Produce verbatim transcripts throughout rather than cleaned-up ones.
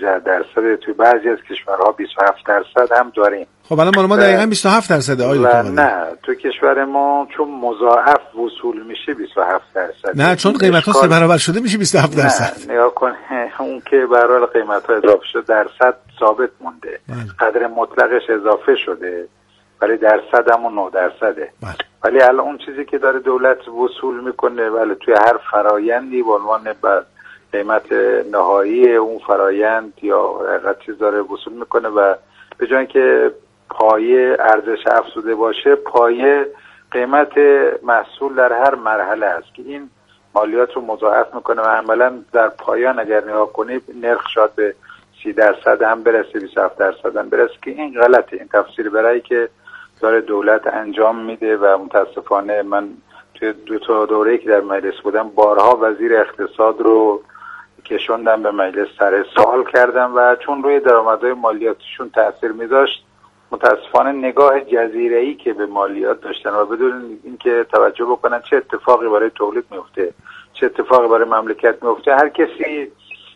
هجده درصد، توی بعضی از کشورها بیست و هفت درصد هم داریم. خب الان ما دقیقاً بیست و هفت درصد آیا نه تو کشور ما چون مضاعف وصول میشه بیست و هفت درصد. نه چون قیمت ها سه برابر شده میشه بیست و هفت درصد. نه نگاه کن اون که به هر حال قیمت ها اضافه شده درصد ثابت مونده. بله. قدر مطلقش اضافه شده ولی درصد همون نه درصده. بله. ولی الان اون چیزی که داره دولت وصول میکنه ولی توی هر فرایندی به عنوان قیمت نهایی اون فرایند یا هر چیز داره وصول میکنه و به جای اینکه پایه ارزش افزوده باشه پایه قیمت محصول در هر مرحله است که این مالیات رو مضاعف میکنه و عملا در پایان اگر نگاه کنید نرخ شاید به سی درصد هم برسه، بیست و هفت درصد هم برسه که این غلطه. این تفسیر برای که داره دولت انجام میده و متاسفانه من توی دو تا دوره‌ای که در مجلس بودم بارها وزیر اقتصاد رو کشوندم به مجلس سر سوال کردم و چون روی درآمدهای مالیاتشون تاثیر میذاشت متاسفانه نگاه جزیره‌ای که به مالیات داشتن و بدون اینکه توجه بکنن چه اتفاقی برای تولید میفته چه اتفاقی برای مملکت میفته هر کسی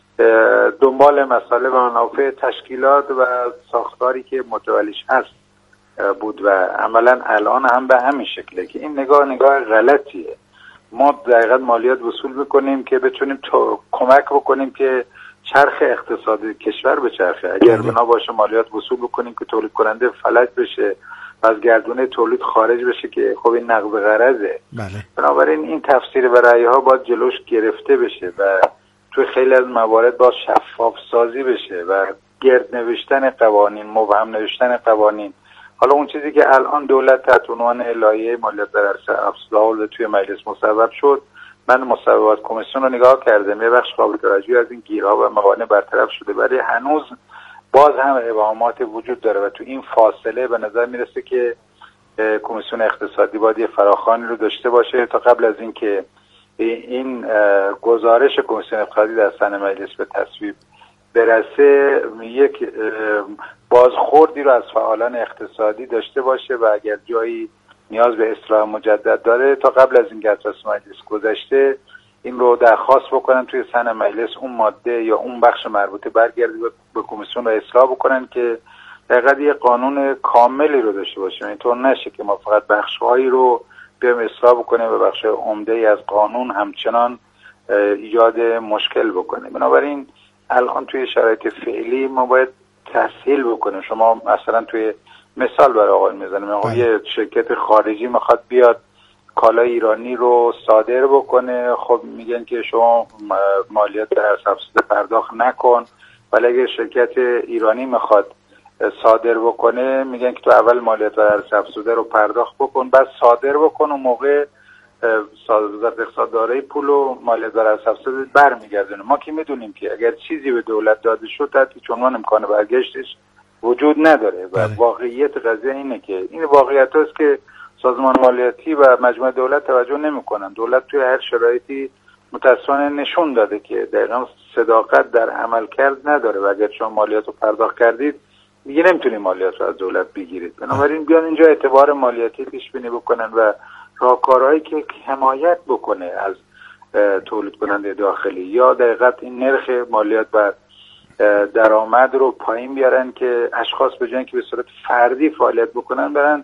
دنبال مسائل و منافع تشکیلات و ساختاری که متولیش هست بود و عملا الان هم به همین شکله که این نگاه نگاه غلطیه. ما دقیقاً مالیات وصول میکنیم که بتونیم تو کمک بکنیم که چرخ اقتصادی کشور به چرخه. اگر بنا باشه مالیات وصول بکنیم که تولید کننده فلج بشه و از گردونه تولید خارج بشه که خب این نقض غرضه. بله. بنابراین این تفسیر و رأی‌ها باید جلوش گرفته بشه و توی خیلی از موارد باید شفاف سازی بشه و گرد نوشتن قوانین، مبهم نوشتن قوانین. حالا اون چیزی که الان دولت تحت عنوان لایحه مالیات بر ارزش افزوده توی مجلس مصوب شد، من مصوبات کمیسیون رو نگاه کردم، یه بخش قابل توجهی از این گیرها و موانع برطرف شده ولی هنوز باز هم ابهامات وجود داره و تو این فاصله به نظر میرسه که کمیسیون اقتصادی باید یه فراخوانی رو داشته باشه تا قبل از اینکه این گزارش کمیسیون اقتصادی در سن مجلس به تصویب برسه یک بازخوردی رو از فعالان اقتصادی داشته باشه و اگر جایی نیاز به اصلاح مجدد داره تا قبل از اینکه از مجلس گذشته این رو درخواست بکنن توی سن مجلس اون ماده یا اون بخش مربوطه برگرده به کمیسیون رو اصلاح بکنن که دقیقاً یه قانون کاملی رو داشته باشیم. اینطور نشه که ما فقط بخش‌هایی رو بیایم اصلاح بکنیم و بخش عمده‌ای از قانون همچنان ایجاد مشکل بکنه. بنابراین الان توی شرایط فعلی ما باید تسهیل بکنیم. شما مثلا توی مثال برای آقای میزنیم آقا یه شرکت خارجی میخواد بیاد کالای ایرانی رو صادر بکنه، خب میگن که شما مالیات بر ارزش افزوده پرداخت نکن، ولی اگه شرکت ایرانی میخواد صادر بکنه میگن که تو اول مالیات بر ارزش افزوده رو پرداخت بکن بعد صادر بکن و موقع وزارت اقتصاد داره پول و مالیات بر ارزش افزوده برمیگردونه. ما که میدونیم که اگر چیزی به دولت داده شد تحت چنان امکان برگشتش وجود نداره و بله. واقعیت قضیه اینه که این واقعیت هست که سازمان مالیاتی و مجموعه دولت توجه نمی‌کنن. دولت توی هر شرایطی متأسفانه نشون داده که دقیقاً صداقت در عمل کرد نداره و اگر شما مالیات رو پرداخت کردید دیگه نمیتونید مالیات رو از دولت بگیرید. بنابراین بیان اینجا اعتبار مالیاتی پیش بینی بکنن و راهکارهایی که حمایت بکنه از تولید کننده داخلی یا دقیقاً این نرخ مالیات بر درآمد رو پایین بیارن که اشخاص به جای اینکه به صورت فردی فعالیت بکنن برن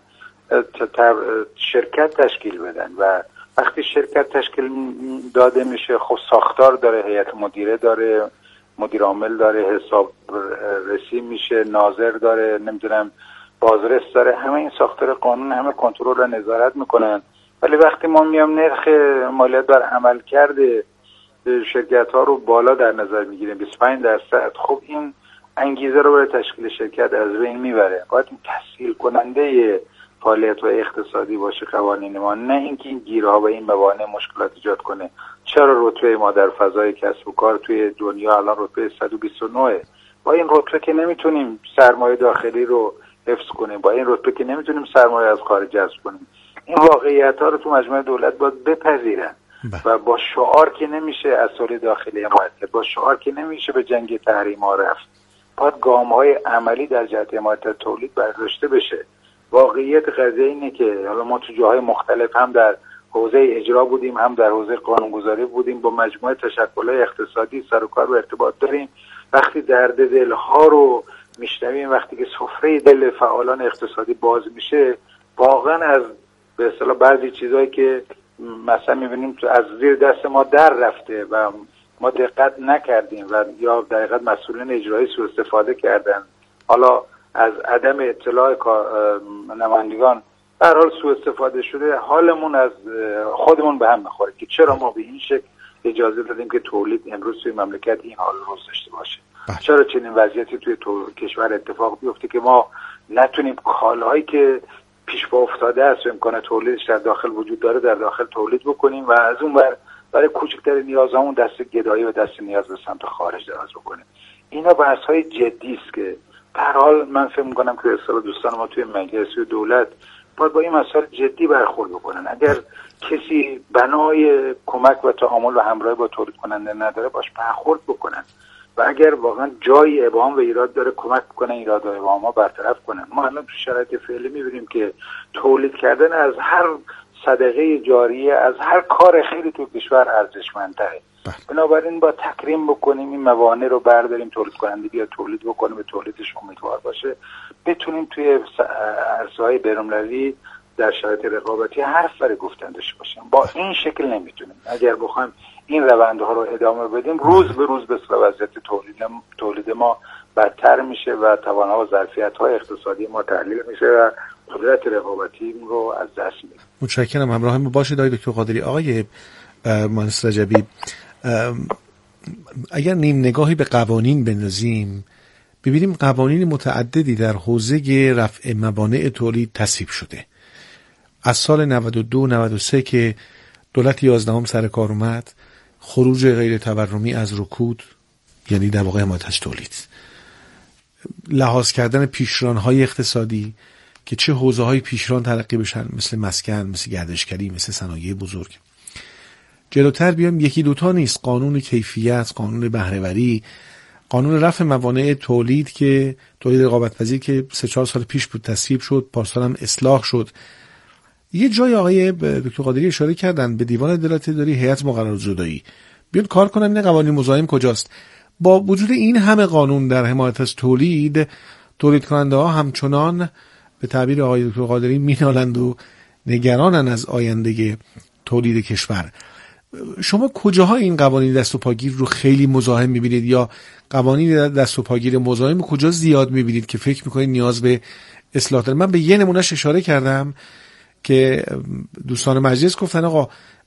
شرکت تشکیل بدن و وقتی شرکت تشکیل داده میشه خب ساختار داره، هیئت مدیره داره، مدیر عامل داره، حساب رسی میشه، ناظر داره، نمیدونم بازرس داره، همه این ساختار قانون همه کنترل و نظارت میکنن. ولی وقتی ما میام نرخ مالیات بر عمل کرده شرکت ها رو بالا در نظر میگیریم بیست و پنج درصد، خب این انگیزه رو برای تشکیل شرکت از بین میبره. باید این تسهیل کننده فعالیت و اقتصادی باشه قوانین ما، نه اینکه این گیرها و این موانع مشکلات ایجاد کنه. چرا رتبه ما در فضای کسب و کار توی دنیا الان رتبه صد و بیست و نه؟ با این رتبه که نمیتونیم سرمایه داخلی رو حفظ کنیم، با این رتبه که نمیتونیم سرمایه از خارج جذب کنیم. این واقعیت ها رو تو مجموعه دولت باید بپذیرن و با شعار که نمیشه اصول داخلی حمایت کرد، با شعار که نمیشه به جنگ تحریم ها رفت. باید گام های عملی در جهت حمایت تولید برداشته بشه. واقعیت قضیه اینه که حالا ما تو جاهای مختلف هم در حوزه اجرا بودیم هم در حوزه قانونگذاری بودیم، با مجموعه تشکل‌های اقتصادی سر و کار و ارتباط داریم وقتی درد دلها رو میشنویم، وقتی که سفره دل فعالان اقتصادی باز میشه، واقعا از به اصطلاح بعضی چیزایی که مثلا میبینیم تو از زیر دست ما در رفته و ما دقت نکردیم و یا در حقیقت مسئولین اجرایی سوء استفاده کردن، حالا از عدم اطلاع نمایندگان به هر حال سوء استفاده شده، حالمون از خودمون به هم میخوره که چرا ما به این شکل اجازه دادیم که تولید امروز توی مملکت این حال رو داشته باشه. بله. چرا چنین وضعیتی توی تو... کشور اتفاق بیفته که ما نتونیم کالاهایی که پیش پا افتاده است و امکان تولیدش در داخل وجود داره در داخل تولید بکنیم و از اون بر برای کوچکترین نیازمون دست گدایی و دست نیاز به سمت خارج دراز بکنیم. اینا بحث‌های جدی است که در حال من فکر می‌کنم که اصلا دوستان ما توی مجلس و دولت باید با این مسائل جدی برخورد بکنن. اگر کسی بنای کمک و تعامل و همراهی با تولید کننده نداره باش برخورد بکنن و اگر واقعا جای ابهام و ایراد داره کمک بکنن ایراد و ابهام‌ها برطرف کنن. ما الان تو شرایط فعلی می‌بینیم که تولید کردن از هر صدقه جاریه، از هر کار خیلی تو کشور ارزشمندتره. بنابراین با تکریم بکنیم این موانع رو برداریم، تولید کننده بیا تولید بکنه، به تولیدش امیدوار باشه، بتونیم توی عرصه‌های بین‌المللی در شرایط رقابتی حرف برای گفتن داشته باشیم. با این شکل نمیتونیم. اگر بخوایم این روندها رو ادامه بدیم روز به روز به وضعیت تولید تولید ما بدتر میشه و توان‌ها و ظرفیت‌های اقتصادی ما تحلیل میشه و قدرت رقابتی رو از دست میدیم. متشکرم. همراه ما باشید آقای دکتر قادری. آقای مهندس رجبی، اگر نیم نگاهی به قوانین بندازیم ببینیم قوانین متعددی در حوزه رفع موانع تولید تصویب شده. از سال نود و دو نود و سه که دولت یازدهم سر کار اومد، خروج غیر تورمی از رکود، یعنی در واقع حمایت از تولید، لحاظ کردن پیشران‌های اقتصادی که چه حوزه‌های پیشران ترقی بشن، مثل مسکن، مثل گردشگری، مثل صنایع بزرگ. جلوتر بیام یکی دوتا نیست، قانون کیفیت، قانون بهره‌وری، قانون رفع موانع تولید که تولید رقابت‌پذیر که سه چهار سال پیش بود تصویب شد، پارسال هم اصلاح شد. یه جای آقای دکتر قادری اشاره کردن به دیوان عدالت اداری، هیئت مقررات‌زدایی بیان کار کنن این قوانین مزاحم کجاست. با وجود این همه قانون در حمایت از تولید، تولید کننده ها همچنان به تعبیر آقای دکتر قادری مینالند و نگرانن از آینده تولید کشور. شما کجاها این قوانین دست و پاگیر رو خیلی مزاحم میبینید یا قوانین دست و پاگیر مزاحم کجا زیاد میبینید که فکر میکنید نیاز به اصلاح داره؟ من به یه نمونهش اشاره کردم که دوستان مجلس گفتن آقا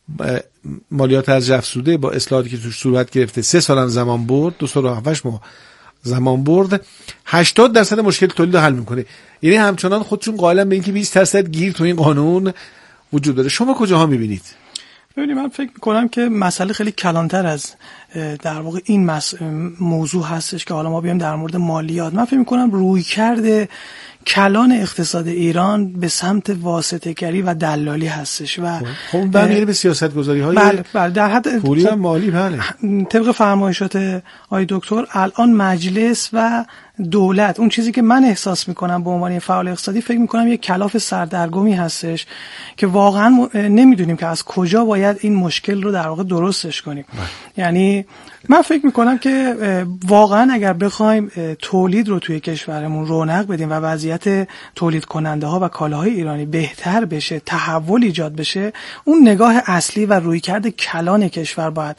مالیات از افزوده با اصلاحاتی که توش صورت گرفته سه سال زمان برد، دو سال و هفتش ماه زمان برد، هشتاد درصد مشکل تولید رو حل میکنه. یعنی همچنان خودشون قائلن به اینکه بیست درصد گیر تو این قانون وجود داره. شما کجاها میبینید؟ ببینید من فکر میکنم که مسئله خیلی کلانتر از در واقع این موضوع هستش که حالا ما بیایم در مورد مالیات. من فکر میکنم روی کرده کلان اقتصاد ایران به سمت واسطه‌گری و دلالی هستش و خب برمیگره به سیاست‌گذاری‌های بله بله در حد پولی و مالی. بله طبق فرمایشات آقای دکتر الان مجلس و دولت، اون چیزی که من احساس میکنم به عنوان فعال اقتصادی، فکر میکنم یک کلاف سردرگمی هستش که واقعا نمیدونیم که از کجا باید این مشکل رو در واقع درستش کنیم. بله. یعنی من فکر میکنم که واقعا اگر بخوایم تولید رو توی کشورمون رونق بدیم و وضعیت تولید کننده ها و کالاهای ایرانی بهتر بشه، تحول ایجاد بشه، اون نگاه اصلی و رویکرد کلان کشور باید.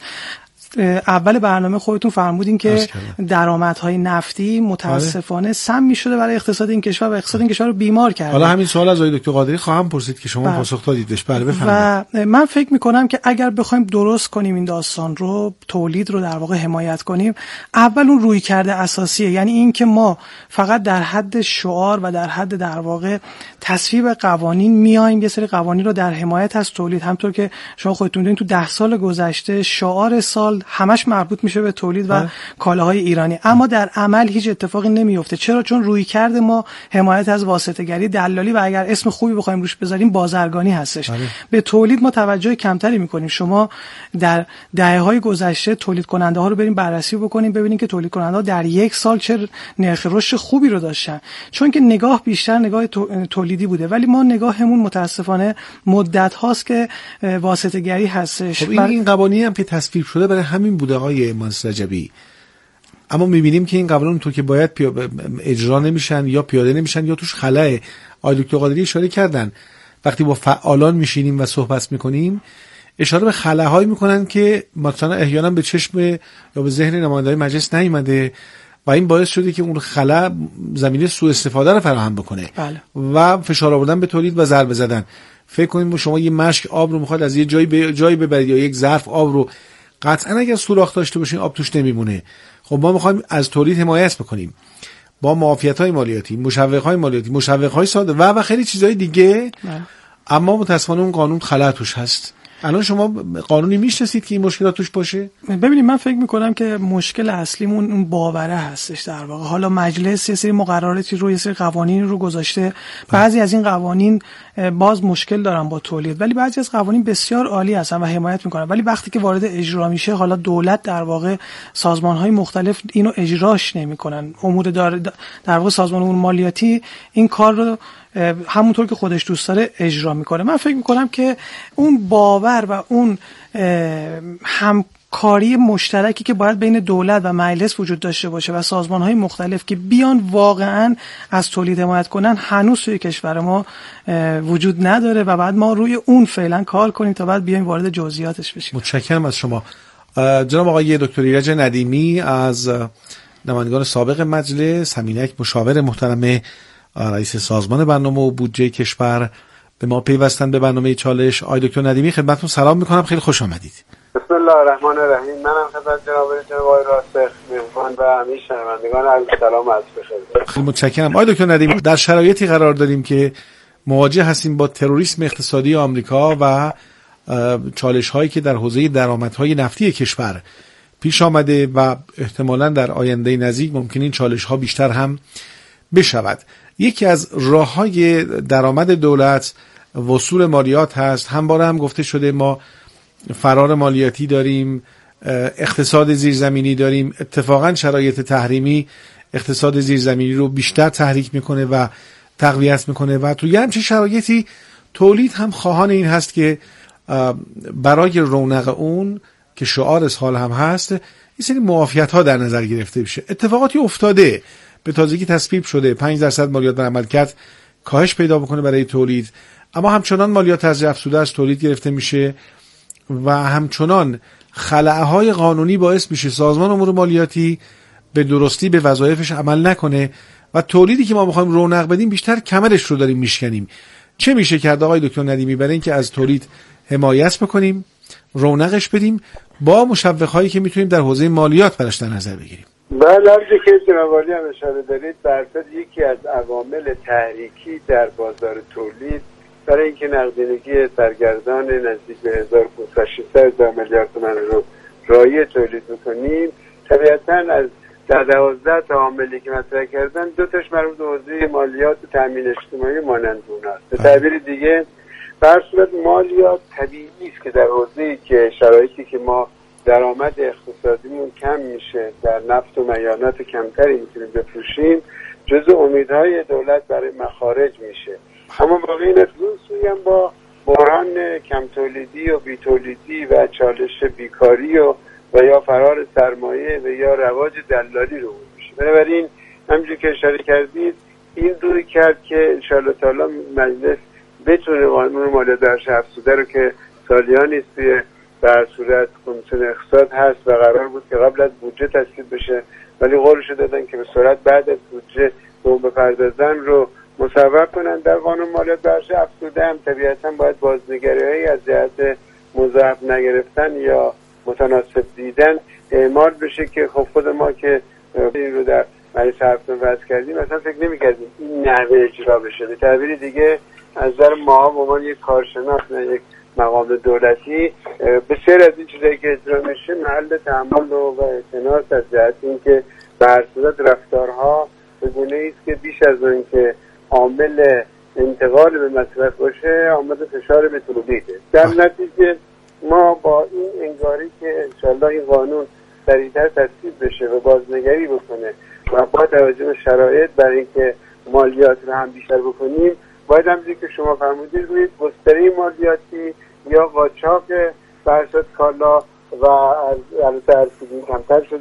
اول برنامه خودتون فرمودین که درآمدهای نفتی متاسفانه سمی شده برای اقتصاد این کشور و اقتصاد این کشور رو بیمار کرده. حالا همین سوال از آقای دکتر قادری خواهم پرسید که شما پاسخ دادیدش. بله بفرمایید. و من فکر می‌کنم که اگر بخوایم درست کنیم این داستان رو، تولید رو در واقع حمایت کنیم، اول اون رویکرد اساسیه، یعنی این که ما فقط در حد شعار و در حد در واقع تصویب قوانین میایم یه سری قوانین رو در حمایت از تولید، همونطور که شما خودتون دیدین تو ده سال گذشته شعار سال همش مربوط میشه به تولید و آه. کالاهای ایرانی، اما در عمل هیچ اتفاقی نمیفته. چرا؟ چون رویکرد ما حمایت از واسطه‌گری، دلالی و اگر اسم خوبی بخوایم روش بذاریم بازرگانی هستش. آه. به تولید ما توجه کمتری میکنیم. شما در دهه‌های گذشته تولید کننده ها رو بریم بررسی بکنیم، ببینید که تولید کننده ها در یک سال چه نرخ رشد خوبی رو داشتن، چون که نگاه بیشتر نگاه تولیدی بوده. ولی ما نگاهمون متاسفانه مدت هاست که واسطه‌گری هستش. خب این, این قوانین هم که تصویب شده برای همین بوده آقای مهندس رجبی. اما میبینیم که این قوانین تو که باید پی... اجرا نمیشن یا پیاده نمیشن یا توش خلأه. آقای دکتر قادری اشاره کردن وقتی با فعالان میشینیم و صحبت میکنیم اشاره به خلاهایی میکنن که مثلا احیانا به چشم یا به ذهن نماینده‌های مجلس نیامده و این باعث شده که اون خلا زمینه سوء استفاده رو فراهم بکنه. بله. و فشار آوردن به تولید و ضربه زدن. فکر کنید شما یه مشک آب رو میخواد از یه جایی به جایی ببرید یا یک ظرف آب رو، قطعا اگر سوراخ داشته باشین آب توش نمیمونه. خب ما میخوایم از تولید حمایت بکنیم با معافیت‌های مالیاتی، مشوق‌های مالیاتی، مشوق‌های ساده و و خیلی چیزهای دیگه. بله. اما متأسفانه اون قانون خلأ توش هست. الان شما قانونی میشناسید که این مشکلات توش باشه؟ ببینید من فکر میکنم که مشکل اصلیمون اون باوره هستش در واقع. حالا مجلس یه سری مقرراتی رو، یه سری قوانین رو گذاشته، بعضی از این قوانین باز مشکل دارن با تولید، ولی بعضی از قوانین بسیار عالی هستن و حمایت میکنن، ولی وقتی که وارد اجرا میشه حالا دولت در واقع سازمان‌های مختلف اینو اجراش نمیکنن. امور در در واقع سازمان امور مالیاتی این کار رو همونطور که خودش دوست داره اجرا میکنه. من فکر میکنم که اون باور و اون همکاری مشترکی که باید بین دولت و مجلس وجود داشته باشه و سازمان‌های مختلف که بیان واقعاً از تولید حمایت کنن هنوز توی کشور ما وجود نداره و بعد ما روی اون فعلا کار کنیم تا بعد بیایم وارد جزئیاتش بشیم. متشکرم از شما. جناب آقای دکتر ایرج ندیمی از نمایندگان سابق مجلس، همینک مشاور محترم رئیس سازمان برنامه و بودجه کشور به ما پیوستن به برنامه چالش. آقای دکتر ندیمی خدمتتون سلام میکنم، خیلی خوش آمدید. بسم الله الرحمن الرحیم. منم خدمت جناب جناب آقای راسخ مهمان و همه شنوندگان عرض سلام و عرض بخیر. خیلی متشکرم. آقای دکتر ندیمی در شرایطی قرار داریم که مواجه هستیم با تروریسم اقتصادی آمریکا و چالش هایی که در حوزه درآمدهای نفتی کشور پیش آمده و احتمالاً در آینده نزدیک ممکن این چالش ها بیشتر هم بشود. یکی از راه‌های درآمد دولت وصول مالیات هست. همواره هم گفته شده ما فرار مالیاتی داریم، اقتصاد زیرزمینی داریم. اتفاقا شرایط تحریمی اقتصاد زیرزمینی رو بیشتر تحریک میکنه و تقویت میکنه و توی همچین شرایطی تولید هم خواهان این هست که برای رونق اون که شعار سال هم هست این سری معافیت ها در نظر گرفته بشه. اتفاقاتی افتاده، به تازگی تصویب شده پنج درصد مالیات بر عملکرد کاهش پیدا بکنه برای تولید، اما همچنان مالیات از افزوده از تولید گرفته میشه و همچنان خلأهای قانونی باعث میشه سازمان امور مالیاتی به درستی به وظایفش عمل نکنه و تولیدی که ما میخوایم رونق بدیم بیشتر کمرش رو داریم میشکنیم. چه میشه کرد آقای دکتر ندیمی برای اینکه از تولید حمایت بکنیم، رونقش بدیم با مشوق‌هایی که میتونیم در حوزه مالیات براش در نظر بگیریم؟ بله، همچه که جناب عالی هم اشاره دارید برصد یکی از عوامل تحریکی در بازار تولید برای اینکه نقدینگی سرگردان نزدیک به هزار و پانصد تا ششصد میلیارد تومان رو رایع تولید میکنیم. طبیعتاً از در دوازده تا عاملی که مطرح کردن دو تاش مربوط به حوزه مالیات و تامین اجتماعی مانند اون است. به تعبیر دیگه در صورت مالیات طبیعی است که در حوزه‌ای که شرایطی که ما درآمد اقتصادیمون کم میشه، در نفت و میانات کمتری میتونیم بفروشیم، جزء امیدهای دولت برای مخارج میشه. اما باقی این سوی هم با بحران کم تولیدی و بی تولیدی و چالش بیکاری و و یا فرار سرمایه و یا رواج دلالی رو میشه. بنابراین همونجوری که اشاره کردید این روی کرد که انشاءالله تعالی مجلس بتونه قانون مالیات بر افزوده رو که سالیانی است توی در صورت کمیسیون اقتصاد هست و قرار بود که قبل از بودجه تصویب بشه، ولی قولش دادن که به سرعت بعد از بودجه به اون بپردازن رو مصوب کنن. در قانون مالیات بر افزوده هم طبیعتا باید بازنگری‌هایی از جهت مضاعف نگرفتن یا متناسب دیدن اعمال بشه که خب خود ما که این رو در مجلس هفتم وضع کردیم مثلا فکر نمی‌کردیم این نحوه اجرا بشه. به تعبیر دیگه از نظر ما به عنوان یک کارشناس نه یک مقام دولتی بسیار از این چیزایی که اجرا میشه محل تأمل و اعتناس از جهت اینکه به هر صورت رفتارها به گونه‌ای است که بیش از اون که عامل انتقال به مصرف باشه عامل فشار به تولیده. در نتیجه ما با این انگاری که انشالله این قانون سریعتر تصویب بشه و بازنگری بکنه و با توجه به شرایط برای اینکه مالیات رو هم بیشتر بکنیم باید همونجوری که شما فرمودید روی گستره مالیاتی یا قاچاق برصد کالا و از البته ارزیابی کمتر شده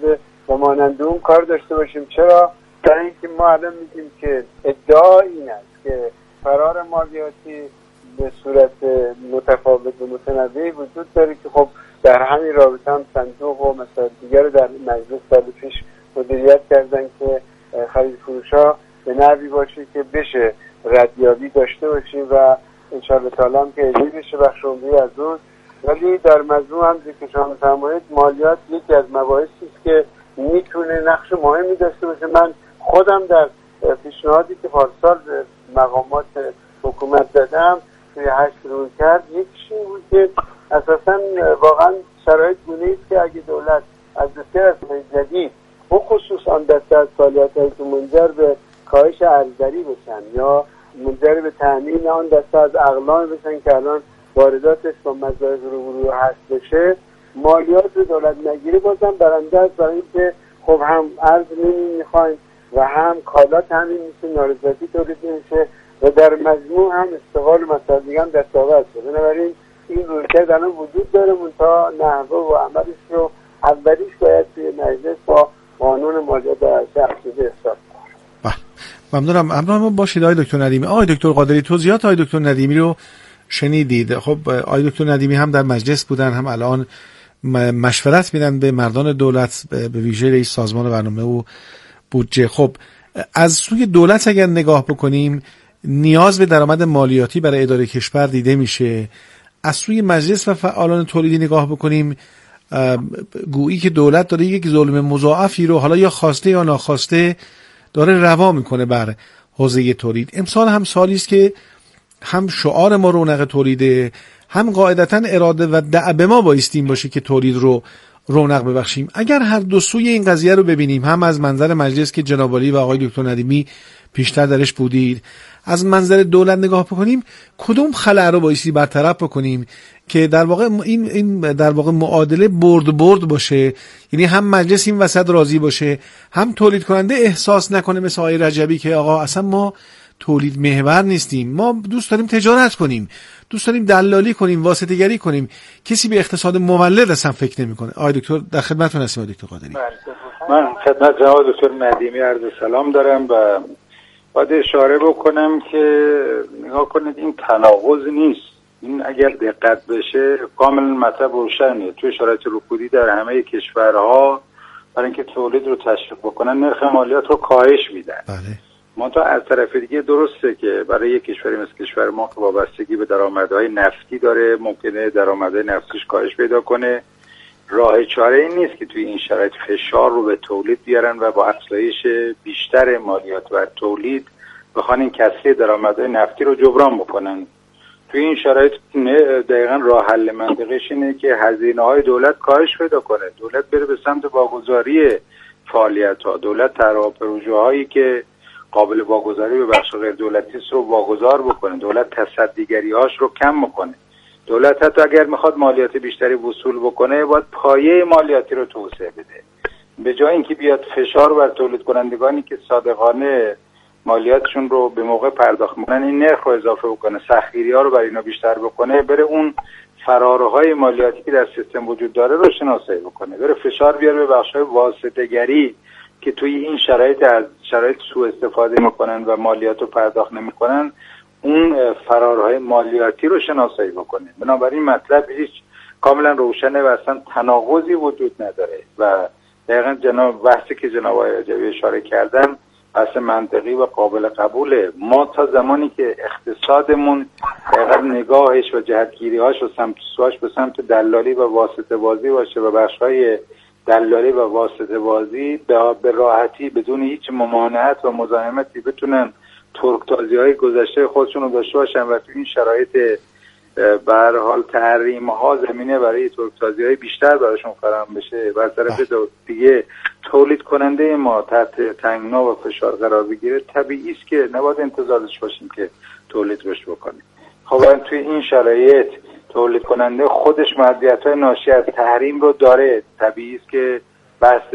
و مانند اون کار داشته باشیم. چرا؟ برای اینکه ما الان میگیم که ادعا این است که فرار مالیاتی به صورت متفاوت و متنوعی وجود داره که خب در همین رابطه هم صندوق و مسائل دیگر در مجلس سال پیش مدیریت کردن که خرید فروش ها به نحوی باشه که بشه ردیابی داشته باشیم و انشاءالله تعالی هم که اجری بشه بخش عمده از اون. ولی در مجموع هم که شما فرمایید مالیات یکی از مباحثی است که میتونه نقش مهمی داشته باشه. من خودم در پیشنهادی که پارسال به مقامات حکومت دادم توی هشت روی کرد یکیش این بود که اساسا واقعا شرایط گونه است که اگه دولت از بسیار از جدید بخصوص آن دسته از فعالیت‌هایی که منجر به کاهش ارزدری بشن یا منجر به تامین آن دسته از اقلام بشن که الان وارداتش با مزایای رو هست بشه، مالیات رو دولت نگیره، بازم برنده است برای اینکه خب هم ارز نمیخوایم و هم کالا تامین میشه، نارضایتی تولید میشه و در مجموع هم استقلال مثلا دیگه هم دستاورد شده. بنابراین این رویکرد الان وجود داره، منتها نحوه و عملش رو اولیش باید توی مجلس با قانون مالیات در افزوده حساب کنه. ممنونم. همراه ما باشید آقای دکتر ندیمی. آقای دکتر قادری، توضیحات آقای دکتر ندیمی رو شنیدید. خب آقای دکتر ندیمی هم در مجلس بودن، هم الان مشورت میدن به مردان دولت، به ویژه رئیس سازمان برنامه و بودجه. خب از سوی دولت اگر نگاه بکنیم نیاز به درآمد مالیاتی برای اداره کشور دیده میشه. از سوی مجلس و فعالان تولیدی نگاه بکنیم گویی که دولت داره یک ظلم مضاعفی رو حالا یا خواسته یا ناخواسته داره روا میکنه بر حوزه تولید. امسال هم سالی است که هم شعار ما رونق تولیده، هم قاعدتاً اراده و دأب ما بایستیم باشه که تولید رو رونق ببخشیم. اگر هر دو سوی این قضیه رو ببینیم، هم از منظر مجلس که جناب عالی و آقای دکتر ندیمی پیشتر درش بودید، از منظر دولت نگاه بکنیم، کدوم خلأ رو بایستی برطرف بکنیم که در واقع این این در واقع معادله برد برد باشه، یعنی هم مجلس این وسط راضی باشه، هم تولید کننده احساس نکنه مثل آقای رجبی که آقا اصلا ما تولید محور نیستیم، ما دوست داریم تجارت کنیم، دوست داریم دلالی کنیم، واسطه گری کنیم، کسی به اقتصاد مولد اصلا فکر نمیکنه. آقای دکتر در خدمتتون هستم. آقای دکتر قادری، من خدمت جناب دکتر ندیمی عرض سلام دارم و باید اشاره بکنم که نگاه کنید این تناقض نیست. این اگر دقت بشه کاملا مطلب روشنه. توی شرایط رکودی در همه کشورها برای اینکه تولید رو تشویق بکنن نرخ مالیات رو کاهش میدن. بله. ما تا از طرف دیگه درسته که برای یک کشوری مثل کشور ما که وابستگی به درآمدهای نفتی داره ممکنه درآمدهای نفتیش کاهش پیدا کنه. راه چاره این نیست که توی این شرایط فشار رو به تولید بیارن و با افزایش بیشتر مالیات بر تولید بخوان این کسری درآمدهای نفتی رو جبران بکنن. توی این شرایط دقیقاً راه حل منطقیش اینه که هزینه‌های دولت کاهش پیدا کنه، دولت بره به سمت واگذاری فعالیت‌ها، دولت طرح پروژه‌هایی که قابل واگذاری به بخش غیر دولتی است رو واگذار بکنه، دولت تصدیگری‌هاش رو کم بکنه. دولت حتی اگر میخواد مالیات بیشتری وصول بکنه باید پایه مالیاتی رو توسعه بده، به جای اینکه بیاد فشار بر تولید کنندگانی که صادقانه مالیاتشون رو به موقع پرداخت میکنن این نرخ رو اضافه بکنه، سختگیری‌ها رو برای اینا بیشتر بکنه، بره اون فرارهای مالیاتی که در سیستم وجود داره رو شناسایی بکنه، بره فشار بیاره به بخش‌های واسطه‌گری که توی این شرایط از شرایط سوء استفاده میکنن و مالیات رو پرداخت نمیکنن، اون فرارهای مالیاتی رو شناسایی بکنه. بنابراین مطلب هیچ کاملا روشنه و اصلا تناقضی وجود نداره و دقیقاً جناب بحثی که جناب آقای رجبی اشاره کردن بحث منطقی و قابل قبوله. ما تا زمانی که اقتصادمون دقیقاً نگاهش و جهتگیری‌هاش و سمت سوهاش به سمت دلالی و واسطه بازی باشه و بخش‌های دلالی و واسطه بازی به راحتی بدون هیچ ممانعت و مزاحمتی بتونن ترکتازی‌های گذشته خودشون رو داشته باشن و تو این شرایط به هر حال تحریم‌ها زمینه برای ترکتازی‌های بیشتر براشون فراهم بشه و از طرف دیگه تولید کننده ما تحت تنگنا و فشار قرار بگیره، طبیعی است که نباید انتظار داشته باشیم که تولید رشد بکنه. خب توی این شرایط تولید کننده خودش محدودیت‌های ناشی از تحریم رو داره، طبیعی است که بحث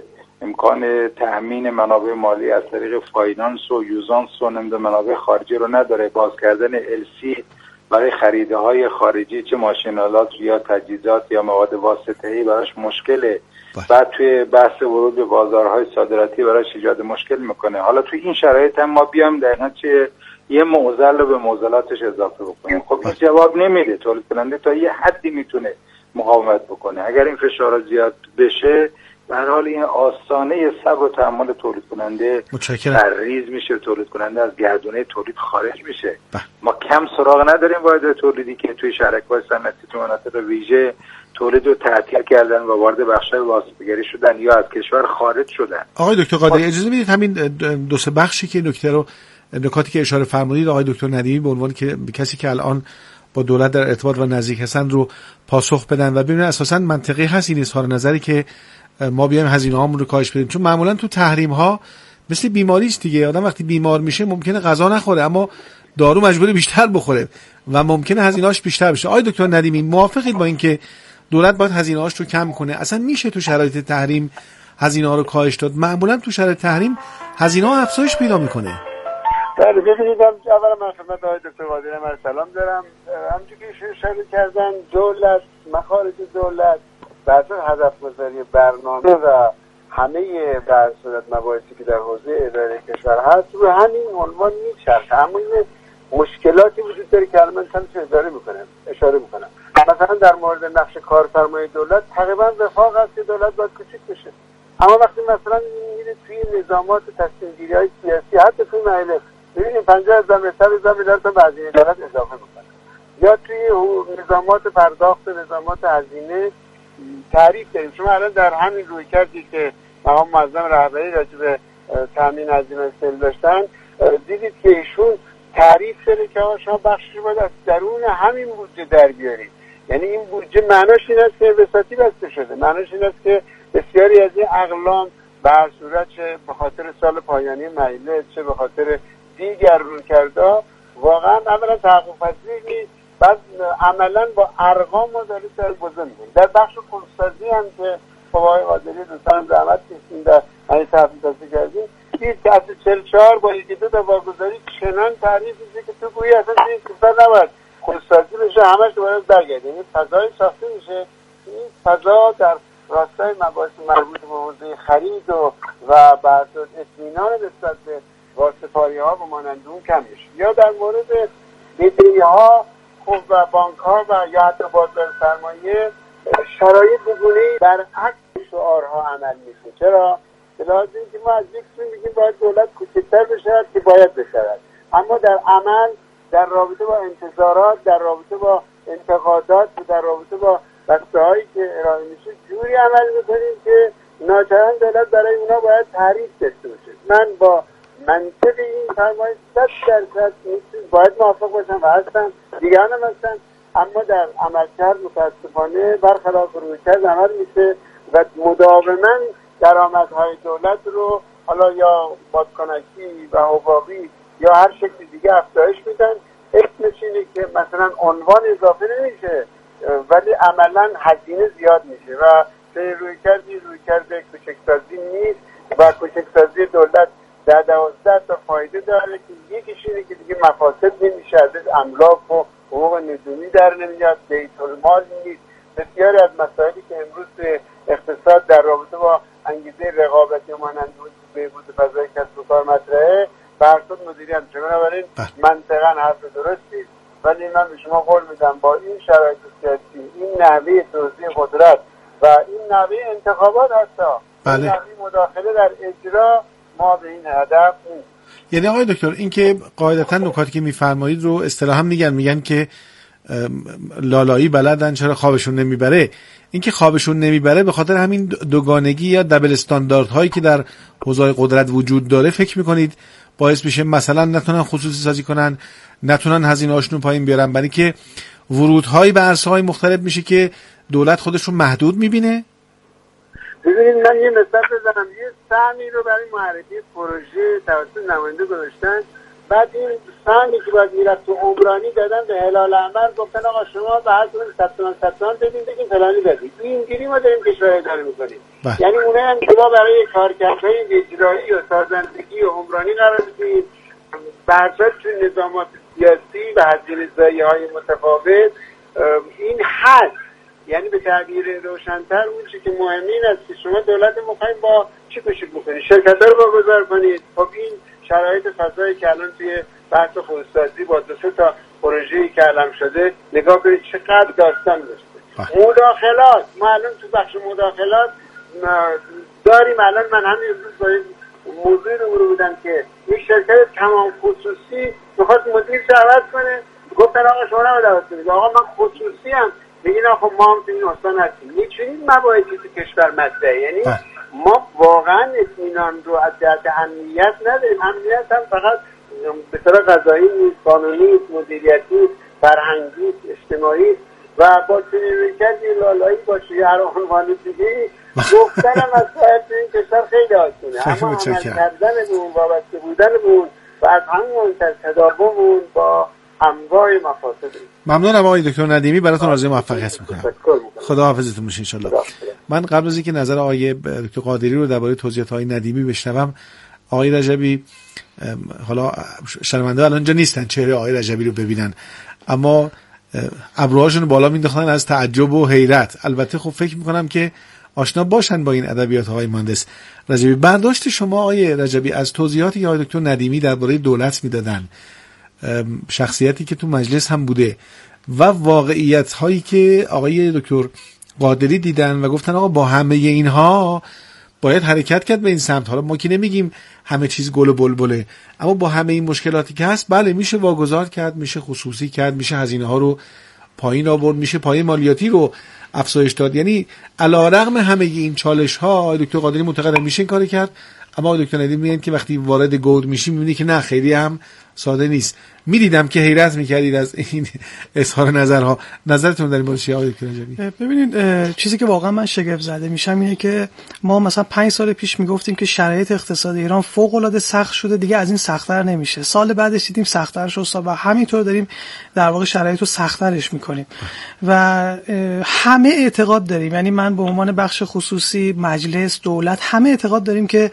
امکان تأمین منابع مالی از طریق فاینانس و یوزانس و نمده منابع خارجی رو نداره. باز کردن السی برای خریدهای خارجی چه ماشینالات یا تجهیزات یا مواد واسطه‌ای براش مشکله. بعد توی بحث ورود به بازارهای صادراتی براش ایجاد مشکل میکنه. حالا توی این شرایط هم ما بیام در نتیجه یه معضل رو به معضلاتش اضافه بکنیم، خب این جواب نمیده. تولید کننده تا یه حدی میتونه مقاومت بکنه. اگر این فشار زیاد بشه به هر حال این آستانه صبر و تحمل تولید کننده سرریز میشه، تولید کننده از گردونه تولید خارج میشه. بح. ما کم سراغ نداریم واحد تولیدی که توی شرکت‌های صنعتی تو مناطق ویژه تولید رو تعطیل کردن و وارد بخش‌های واسطه‌گری شدن یا از کشور خارج شدن. آقای دکتر قادری اجازه میدید همین دو سه بخشی که نکته رو نکاتی که اشاره فرمودید آقای دکتر ندیمی به عنوان که کسی که الان با دولت در ارتباط و نزدیک هستن رو پاسخ بدن و ببینن اساساً منطقی هست این اظهار نظری که ما بیایم هزینه‌هامون رو کاهش بدیم، چون معمولا تو تحریم‌ها مثل بیماری است دیگه، آدم وقتی بیمار میشه ممکنه غذا نخوره اما دارو مجبوری بیشتر بخوره و ممکنه هزینه‌اش بیشتر بشه. آقای دکتر ندیمی موافقید با اینکه دولت باید هزینه‌هاش رو کم کنه؟ اصلا میشه تو شرایط تحریم هزینه‌ها رو کاهش داد؟ معمولا تو شرایط تحریم هزینه‌ها افزایش پیدا میکنه. بله ببینید، اولا من خدمت آقای دکتر قادری من سلام دارم. همونجوری که اشاره کردن دولت، مخارج دولت بعد از هدف گذاری برنامه و همه در صورت مباحثی که در حوزه اداره کشور هست رو همین عنوان میچرخه، اما این مشکلاتی وجود داره که الان من چند اشاره میکنم اشاره میکنم مثلا در مورد نقش کارفرمای دولت تقریبا وفاق هست که دولت باید کوچیک بشه، اما وقتی مثلا میره توی نظامات تصمیم گیری های سیاسی حتی توی مجلس ببینیم پنجاه هزار متر هزار میلیارد تا به هزینه دولت اضافه میکنه، یا توی نظامات پرداخت نظامات هزینه تعریف داریم. شما الان در همین روی کردی که مقام معظم رهبری راجع به تامین هزینه سیل داشتن دیدید که ایشون تعریف داره که شما بخشش باید از درون همین بودجه در بیارید. یعنی این بودجه معناش این است که وساطی بسته شده، معناش این است که بسیاری از این اقلام به هر صورت چه به خاطر سال پایانی مجلس چه به خاطر دیگر رویکردها واقعا اولا تحقق پذیر نیست، بعد عملا با ارقام ما داریم سر بزن می‌کنیم. در بخش خودسازی هم که آقای قادری دوستان زحمت کشیدین در این تحقیقاتی کردیم دید که از چهل و چهار با یکی دو تا واگذاری چنان تعریف میشه که تو گویی اصلا این کشور نباید خودسازی بشه، همش دوباره برگرده. یعنی فضای ساخته میشه، این فضا در راستای مباحث مربوط به حوزه خرید و و بعد اطمینان نسبت به واسطه‌ها و مانند اون کم میشه. یا در مورد بدهی‌ها خب و بانک‌ها و یا حتی بازار سرمایه شرایط بگونه‌ای برعکس شعارها عمل میشه. چرا؟ به لحاظ اینکه ما از یک سو میگیم باید دولت کوچکتر بشه که باید بشود، اما در عمل در رابطه با انتظارات، در رابطه با انتقادات و در رابطه با بسته‌هایی که ارائه میشه جوری عمل میکنیم که ناچارن دولت برای اونا باید تعریف داشته باشه. من با منطق این فرمایش صد درصد باید موافق باشم و هستم، دیگران هم هستن، اما در عملکرد متاسفانه برخلاف رویکرد عمل میشه و مداوما درآمدهای دولت رو حالا یا بادکنکی و حبابی یا هر شکل دیگه افزایش میدن. اسمش اینه که مثلا عنوان اضافه نمیشه ولی عملا هزینه زیاد میشه و به رویکردی رویکرد کوچکسازی نیست و کوچکسازی دولت در دوازده تا فایده داره که یکیش اینه که دیگه مفاسد نمیشه، از املاک و حقوق نجومی در نمیاد، بیت‌المال نیست. بسیاری از مسائلی که امروز اقتصاد در رابطه با انگیزه رقابتی مانند بهبود فضای کسب و کار مطرحه فرصت مدیریت میشه. بنابراین منطقاً حرف درستی، ولی من به شما قول میدم با این شرایط سیاسی، این نحوه توزیع قدرت و این نحوه انتخابات حتی بله. این نحوه مداخله در اجرا ما به این هدف نیست. یعنی آقای دکتر این که قاعدتا نکاتی که میفرمایید رو اصطلاحا میگن میگن که لالایی بلدن چرا خوابشون نمیبره. این که خوابشون نمیبره به خاطر همین دوگانگی یا دبل استاندارد هایی که در حوزه قدرت وجود داره فکر میکنید باعث میشه مثلا نتونن خصوصی سازی کنن، نتونن هزینه هاشون پایین بیارن، برای که ورودهایی به عرصه‌های مختلف میشه که دولت خودش رو محدود میبینه؟ ببینید من یه مثال بزنم. یه سهمی رو برای معرفی پروژه توسط نماینده گذاشتن، بعد این سهمی که باید میرفت تو عمرانی دادن به هلال احمر، گفتن آقا شما به هر کدوم صد تومن صد تومن بدین بگین فلانی بدین. اینجوری ما داریم کشور اداره میکنیم. یعنی اونها هم که ما برای کارکردهای اجرایی و سازندگی و عمرانی قرار میدیم، برصد تو نظامات سیاسی و هزینه‌زایی‌های متفاوت این هست، یعنی به تعبیر روشن‌تر اون چیزی که مهم این است که شما دولت می‌خواید با چی کوشش بکنید؟ شرکت‌ها رو واگذار کنید. خب این شرایط فضایی که الان توی بحث خودسازی با دو سه تا پروژه‌ای که علم شده نگاه کنید چقدر داستان داشته. مداخلات، ما الان تو بخش مداخلات داریم. الان من همین امروز با موضوع رو بودم که یک شرکت تمام خصوصی میخواد مدیرش عوض کنه، گفتن آقا شما رو دعوت کنید. آقا من خصوصی هم بگین آقا ما هم تو این استان هستیم. میتونید مباحثی تو کشور مطرحه، یعنی ما واقعا اطمینان رو از جهت امنیت نداریم. امنیت هم فقط به طور قضایی نیست، قانونی، مدیریتی، فرهنگی، اجتماعی و با چنین‌کردی لالایی باشه یا هر عنوان دیگه گفتنم از باید تو این کشور خیلی آسونه، اما عمل کردنمون، وابسته بودنمون و از همون تداوممون با انواع مفاسد. ممنونم آقای دکتر ندیمی، براتون آرزوی موفقیت میکنم. خدا حافظتون باشه ان شاء الله. من قبل از اینکه نظر آقای دکتر قادری رو درباره توضیحات های ندیمی بشنوم، آقای رجبی، حالا شرمنده الان اینجا نیستن چهره آقای رجبی رو ببینن، اما ابروهاشون بالا مینداختن از تعجب و حیرت. البته خب فکر میکنم که آشنا باشن با این ادبیات های مهندس رجبی. برداشت شما آقای رجبی از توضیحاتی که آقای دکتر ندیمی درباره دولت میدادن، شخصیتی که تو مجلس هم بوده و واقعیت هایی که آقای دکتر قادری دیدن و گفتن آقا با همه اینها باید حرکت کرد به این سمت. حالا ما که نمیگیم همه چیز گل و بلبله، اما با همه این مشکلاتی که هست بله میشه واگذار کرد، میشه خصوصی کرد، میشه هزینه ها رو پایین آورد، میشه پایه مالیاتی رو افزایش داد. یعنی علیرغم همه این چالش ها دکتر قادری معتقد میشه این کارو کرد، اما دکتر ندیمی میگن که وقتی وارد گود میشی میبینی که نه خیلی هم ساده نیست. میدیدم که حیرت میکردید از این اظهار نظرها. نظرتون در این مورد چیه آقای دکتر نجبی؟ ببینید چیزی که واقعا من شگفت زده میشم اینه که ما مثلا پنج سال پیش میگفتیم که شرایط اقتصادی ایران فوق العاده سخت شده، دیگه از این سخت‌تر نمیشه. سال بعدش دیدیم سخت‌تر شد و همینطور داریم در واقع شرایط رو سخت‌ترش میکنیم و همه اعتقاد داریم، یعنی من به عنوان بخش خصوصی، مجلس، دولت، همه اعتقاد داریم که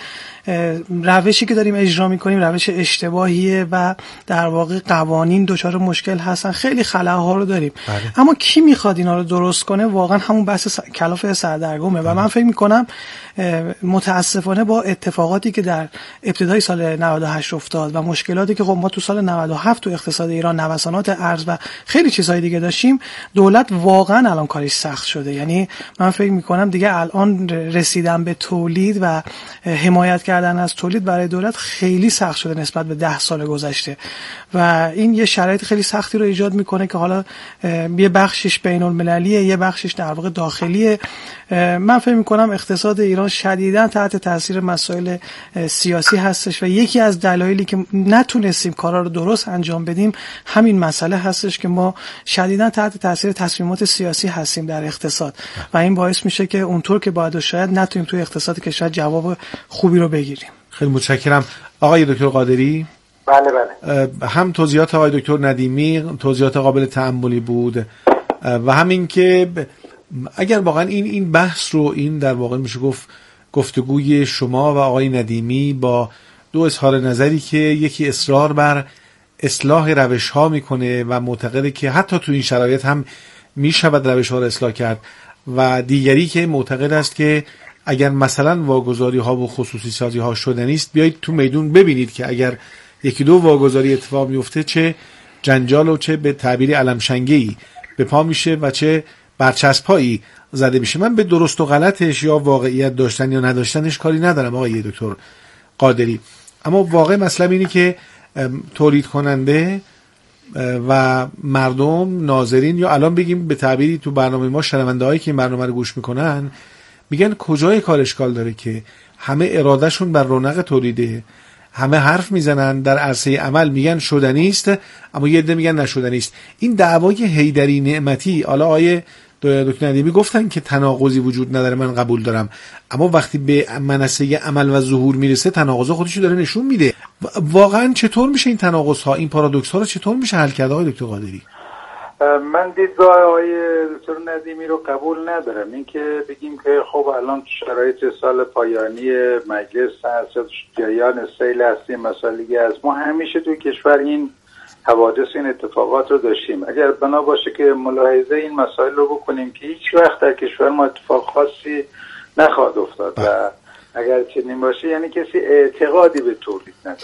روشی که داریم اجرا میکنیم روش اشتباهیه و در واقع قوانین دچار مشکل هستن، خیلی خلاها رو داریم. بله. اما کی میخواد اینا رو درست کنه؟ واقعا همون بحث کلاف سردرگمه. بله. و من فکر میکنم متاسفانه با اتفاقاتی که در ابتدای سال نود و هشت افتاد و مشکلاتی که خب ما تو سال نود و هفت تو اقتصاد ایران، نوسانات ارز و خیلی چیزهای دیگه داشتیم، دولت واقعا الان کارش سخت شده. یعنی من فکر میکنم دیگه الان رسیدن به تولید و حمایت کردن از تولید برای دولت خیلی سخت شده نسبت به ده سال گذشته و این یه شرایط خیلی سختی رو ایجاد میکنه که حالا یه بخشش بین المللیه، یه بخشش در واقع داخلیه. من فکر میکنم اقتصاد ایران شدیداً تحت تاثیر مسائل سیاسی هستش و یکی از دلایلی که نتونستیم کارا رو درست انجام بدیم همین مسئله هستش که ما شدیداً تحت تاثیر تصمیمات سیاسی هستیم در اقتصاد و این باعث میشه که اونطور که باید و شاید نتونیم توی اقتصاد کشور جواب خوبی رو بگیریم. خیلی متشکرم. آقای دکتر قادری. بله بله. هم توضیحات آقای دکتر ندیمی توضیحات قابل تأملی بود و همین که اگر واقعا این این بحث رو، این در واقع میشه گفت گفتگوی شما و آقای ندیمی با دو اظهار نظری که یکی اصرار بر اصلاح روش ها میکنه و معتقده که حتی تو این شرایط هم میشود روش ها رو اصلاح کرد و دیگری که معتقد است که اگر مثلا واگذاری ها و خصوصی سازی ها شده نیست، بیایید تو میدون ببینید که اگر یکی دو واگذاری اتفاق میفته چه جنجال و چه به تعبیر علمشنگی به پا میشه و چه برچسبایی زده میشه. من به درست و غلطش یا واقعیت داشتن یا نداشتنش کاری ندارم آقای دکتر قادری، اما واقع مسئله اینه که تولید کننده و مردم، ناظرین، یا الان بگیم به تعبیری تو برنامه ما شنونده هایی که این برنامه رو گوش میکنن، میگن کجای کار اشکال داره که همه ارادهشون بر رونق تولیده، همه حرف میزنن در عرصه عمل میگن شدنی است، اما یه عده میگن نشدنی است. این دعوای حیدری نعمتی، حالا آیه دکتر ندیمی گفتن که تناقضی وجود نداره، من قبول دارم، اما وقتی به منصه عمل و ظهور میرسه تناقض خودشو داره نشون میده. واقعا چطور میشه این تناقض ها، این پارادوکس ها رو چطور میشه حل کرد آقای دکتر قادری؟ من دیدگاه آقای دکتر ندیمی رو قبول ندارم. این که بگیم که خب الان شرایط سال پایانی مجلس هست، جریان سیل هستی، مسائلی از ما همیشه توی کشور این حوادث این اتفاقات رو داشتیم. اگر بنا باشه که ملاحظه این مسائل رو بکنیم که هیچ وقت در کشور ما اتفاق خاصی نخواهد افتاد و اگر چنین باشه یعنی کسی اعتقادی به تولید نداره.